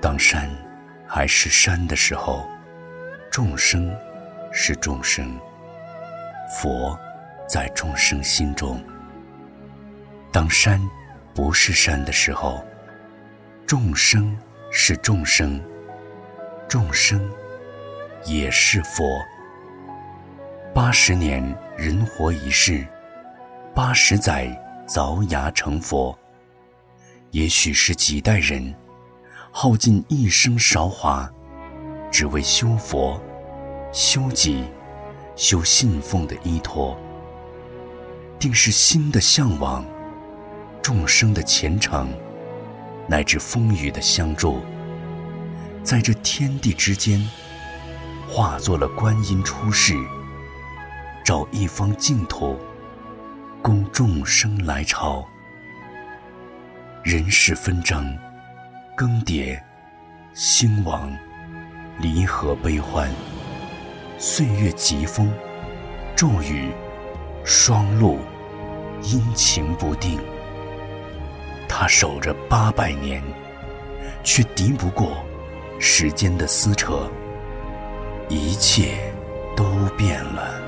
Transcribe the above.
当山还是山的时候，众生是众生，佛在众生心中。当山不是山的时候，众生是众生，众生也是佛。80年人活一世，80载凿崖成佛。也许是几代人耗尽一生韶华，只为修佛、修己、修信奉的依托。定是心的向往，众生的虔诚，乃至风雨的相助，在这天地之间，化作了观音出世，找一方净土，供众生来朝。人世纷争，更迭，兴亡，离合悲欢，岁月疾风，骤雨，霜露，阴晴不定。他守着800年，却敌不过时间的撕扯，一切都变了。